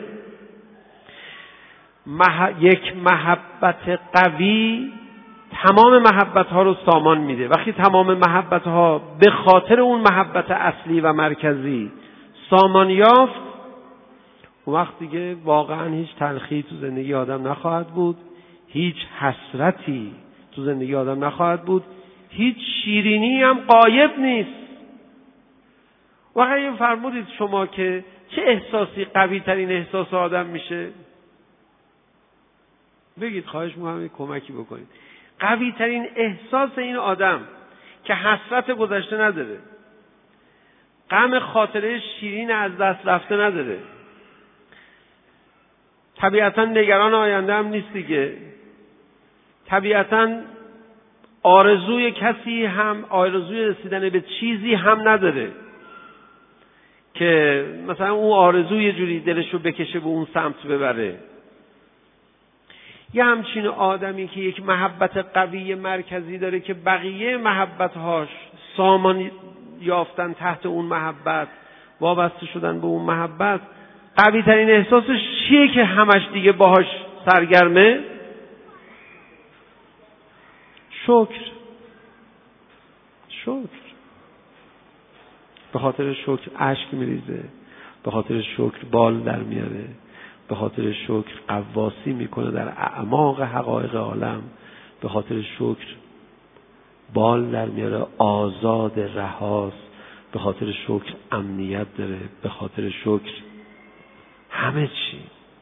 مح... یک محبت قوی تمام محبت ها رو سامان میده. وقتی تمام محبت ها به خاطر اون محبت اصلی و مرکزی سامان یافت، اون وقت دیگه واقعا هیچ تلخی تو زندگی آدم نخواهد بود، هیچ حسرتی تو زندگی آدم نخواهد بود، هیچ شیرینی هم غایب نیست. واقعا فرمودید شما که چه احساسی قوی ترین احساس آدم میشه؟ بگید، خواهش می‌کنم کمکی بکنید. قوی ترین احساس این آدم که حسرت گذشته نداره، غم خاطره شیرین از دست رفته نداره، طبیعتا نگران آینده هم نیست دیگه، طبیعتا آرزوی کسی هم، آرزوی رسیدن به چیزی هم نداره که مثلا اون آرزو یه جوری دلش رو بکشه به اون سمت ببره. یه همچین آدمی که یک محبت قوی مرکزی داره که بقیه محبت‌هاش سامان یافتن تحت اون محبت، وابسته شدن به اون محبت، قوی ترین احساسش چیه که همش دیگه باهاش سرگرمه؟ شکر. شکر. به خاطر شکر اشک میریزه، به خاطر شکر بال در میاره، به خاطر شکر قواسی میکنه در اعماق حقایق عالم، به خاطر شکر بال در میاره، آزاد، رهاست، به خاطر شکر امنیت داره، به خاطر شکر همه چی.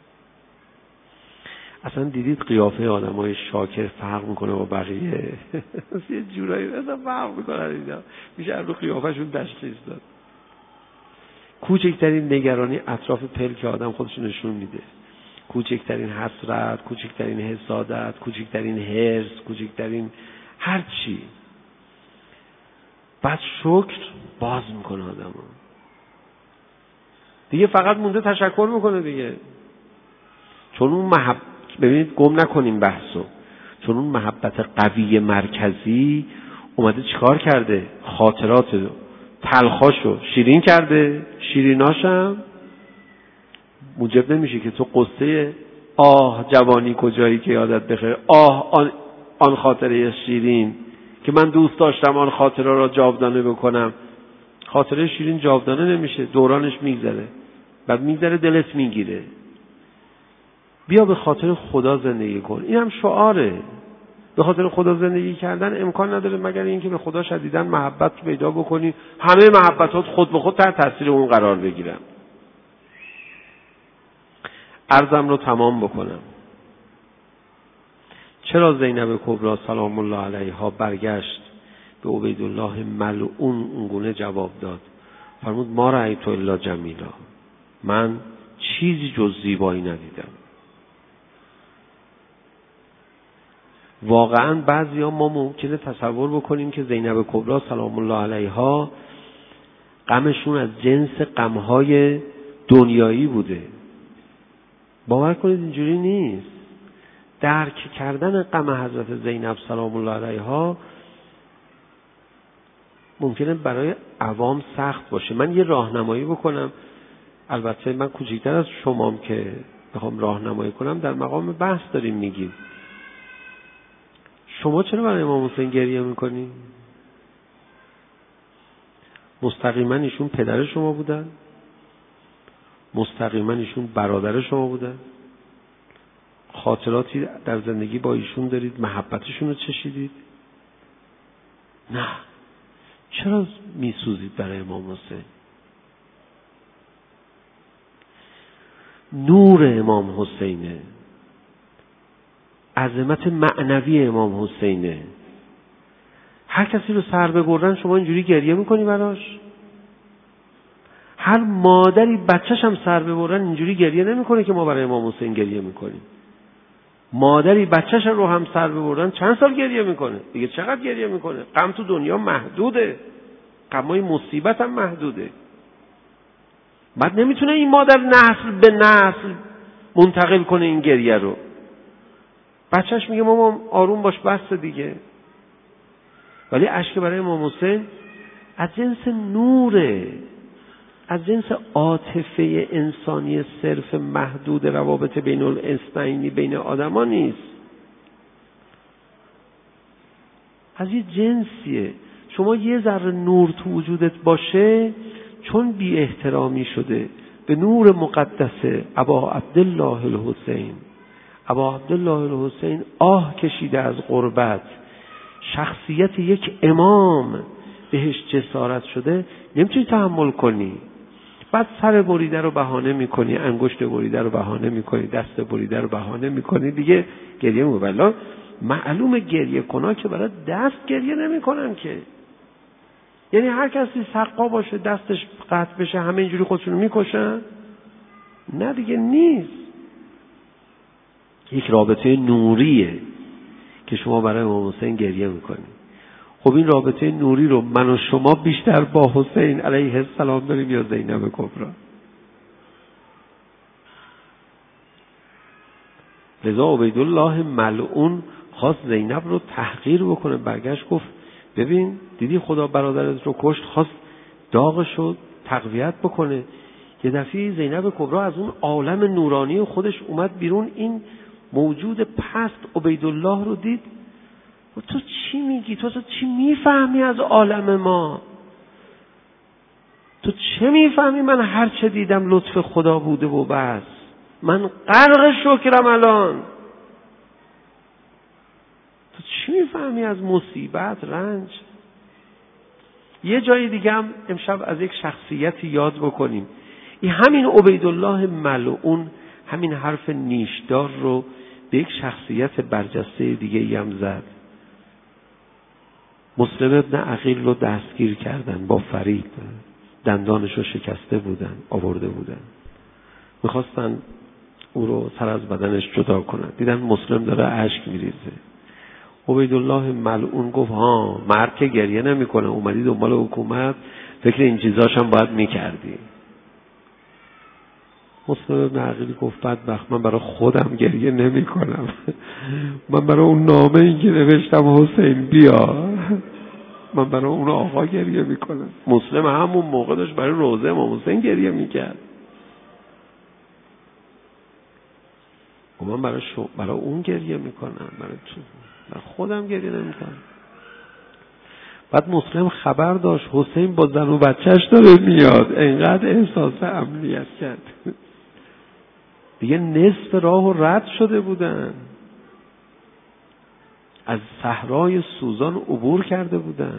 اصلا دیدید قیافه آدمای شاکر فرق میکنه با بقیه؟ یه جورایی اصلا فرق میکنه اینا، میشه رو قیافه‌شون تشخیص داد. کوچکترین نگرانی اطراف پلک آدم خودش نشون میده، کوچکترین حسرت، کوچکترین حسادت، کوچکترین حرص، کوچکترین هر چی. بعد شکر باز میکنه آدمو دیگه، فقط مونده تشکر میکنه دیگه. چون اون محبت، ببینید گم نکنیم بحثو، چون اون محبت قوی مرکزی اومده چیکار کرده؟ خاطرات تلخاشو شیرین کرده، شیریناشم موجب نمیشه که تو قصه آه جوانی کجایی که یادت بخیر، آه آن, آن خاطره شیرین که من دوست داشتم آن خاطره را جاودانه بکنم. خاطره شیرین جاودانه نمیشه، دورانش میگذره، بعد میگذره دلت میگیره. بیا به خاطر خدا زندگی کن. این هم شعاره. به خاطر خدا زندگی کردن امکان نداره مگر اینکه به خدا شدیداً محبت پیدا بکنی، همه محبتات خود به خود تحت تاثیر اون قرار بگیرن. عرضم رو تمام بکنم. چرا زینب کبری سلام الله علیها برگشت به عبیدالله ملعون اونگونه جواب داد؟ فرمود ما رأیت الا جمیلا، من چیزی جز زیبایی ندیدم. واقعا بعضیا ما ممکنه تصور بکنیم که زینب کبری سلام الله علیها غمشون از جنس غمهای دنیایی بوده. باور کنید اینجوری نیست. درک کردن غم حضرت زینب سلام الله علیها ممکنه برای عوام سخت باشه. من یه راهنمایی بکنم، البته من کوچکتر از شمام که بخوام راهنمایی کنم، در مقام بحث داریم میگیم. شما چرا برای امام حسین گریه میکنی؟ مستقیما ایشون پدر شما بودن؟ مستقیما ایشون برادر شما بودن؟ خاطراتی در زندگی با ایشون دارید؟ محبتشون رو چشیدید؟ نه. چرا میسوزید برای امام حسین؟ نور امام حسینه، عظمت معنوی امام حسینه. هر کسی رو سر ببرن شما اینجوری گریه میکنی براش؟ هر مادری بچه‌ش هم سر ببرن اینجوری گریه نمیکنه که ما برای امام حسین گریه میکنیم. مادری بچه‌ش رو هم سر ببرن چند سال گریه میکنه؟ دیگه چقدر گریه میکنه؟ غم تو دنیا محدوده، غمای مصیبت هم محدوده. بعد نمیتونه این مادر نسل به نسل منتقل کنه این گریه رو. بچهش میگه مامان آروم باش بس دیگه. ولی اشک برای امام حسین از جنس نوره، از جنس عاطفه انسانی صرف محدود روابط بین الاثنینی بین آدما نیست، از یه جنسیه. شما یه ذره نور تو وجودت باشه، چون بی احترامی شده به نور مقدسه ابا عبدالله الحسین. ابا عبدالله الحسین آه کشیده از غربت، شخصیت یک امام بهش جسارت شده، نمیتونی تحمل کنی. بعد سر بریده رو بهانه میکنی، انگشت بریده رو بهانه میکنی، دست بریده رو بهانه میکنی، دیگه گریه میکنی. والله معلومه گریه کنا که برای دست گریه نمیکنن که. یعنی هر کسی سقا باشه دستش قطع بشه همه اینجوری خودشونو میکشن؟ نه دیگه، نیست. یک رابطه نوریه که شما برای امام حسین گریه میکنی. خب این رابطه نوری رو من و شما بیشتر با حسین علیه السلام داریم یا زینب کبرا؟ لذا عبیدالله ملعون خواست زینب رو تحقیر بکنه، برگشت گفت ببین دیدی خدا برادرت رو کشت، خواست داغش رو تقویت بکنه. یه دفعه زینب کبرا از اون عالم نورانی خودش اومد بیرون، این موجود پست عبیدالله رو دید. و تو چی میگی؟ تو, تو چی میفهمی از عالم ما؟ تو چه میفهمی؟ من هر چه دیدم لطف خدا بوده و بس، من غرق شکرم الان. تو چی میفهمی از مصیبت، رنج؟ یه جای دیگه هم امشب از یک شخصیتی یاد بکنیم. این همین عبیدالله ملعون همین حرف نیشدار رو به یک شخصیت برجسته دیگه ای هم زد. مسلم ابن عقیل رو دستگیر کردن با فریب، دندانش رو شکسته بودن آورده بودن، میخواستن او رو سر از بدنش جدا کنن. دیدن مسلم داره اشک میریزه. عبیدالله ملعون گفت ها مرد که گریه نمی کنه، اومدی دنبال حکومت، فکر این چیزاش هم باید میکردی. مسلم ابن عقیل گفت بدبخت، من برای خودم گریه نمی کنم، من برای اون نامه این که نوشتم حسین بیا، من برای اون آقا گریه می کنم. مسلم همون موقع داشت برای روضه امام حسین گریه می کرد. و من برای, شو... برای اون گریه می کنم، برای, تو... برای خودم گریه نمی کنم. بعد مسلم خبر داشت حسین با زن و بچهش داره میاد، اینقدر احساس امنیت کرد. دیگه نصف راه و رد شده بودن، از صحرای سوزان عبور کرده بودن.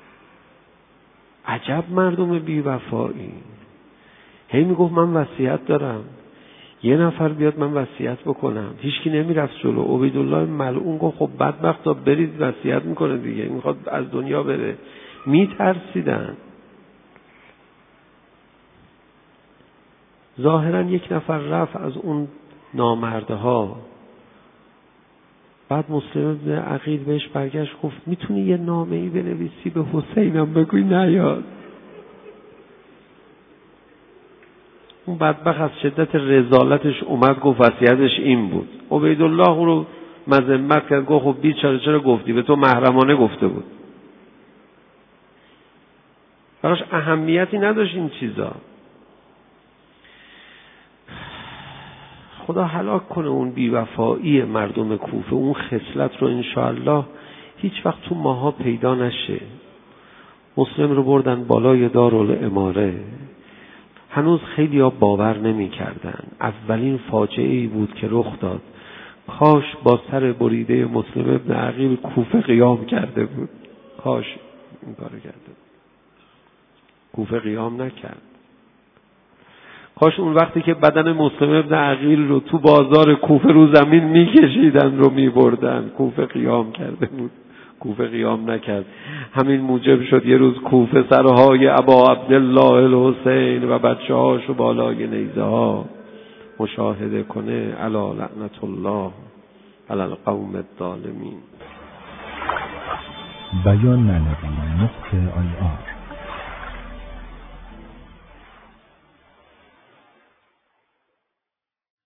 عجب مردم بی وفایی. هی میگفت من وصیت دارم، یه نفر بیاد من وصیت بکنم، هیچکی نمیرفت جلو. عبیدالله ملعون گفت خب بدبخت تا برید وصیت میکنه دیگه، میخواد از دنیا بره. میترسیدن. ظاهرا یک نفر رفت از اون نامردها. بعد مسلم ابن عقیل بهش برگشت گفت میتونی یه نامه‌ای بنویسی به حسینم بگوی نیاد؟ اون بدبخت از شدت رذالتش اومد گفت وصیتش این بود. عبیدالله اون رو مذمت کرد، گفت خب بیچاره چرا گفتی؟ به تو محرمانه گفته بود. براش اهمیتی نداشت این چیزا. خدا هلاک کنه اون بیوفایی مردم کوفه. اون خصلت رو انشاءالله هیچ وقت تو ماها پیدا نشه. مسلم رو بردن بالای دارالاماره. هنوز خیلی ها باور نمی کردن. اولین فاجعه‌ای بود که رخ داد. کاش با سر بریده مسلم ابن عقیل کوفه قیام کرده بود. کاش این کارو کرده بود. کوفه قیام نکرد. کاش اون وقتی که بدن مسلم ابن عقیل رو تو بازار کوفه رو زمین میکشیدن رو میبردن، کوفه قیام کرده بود. کوفه قیام نکرد. همین موجب شد یه روز کوفه سرهای ابا عبدالله الحسین و بچه هاشو بالای نیزه ها مشاهده کنه. علی لعنت الله علی القوم الظالمین. بیان معنوی نقطه آی آر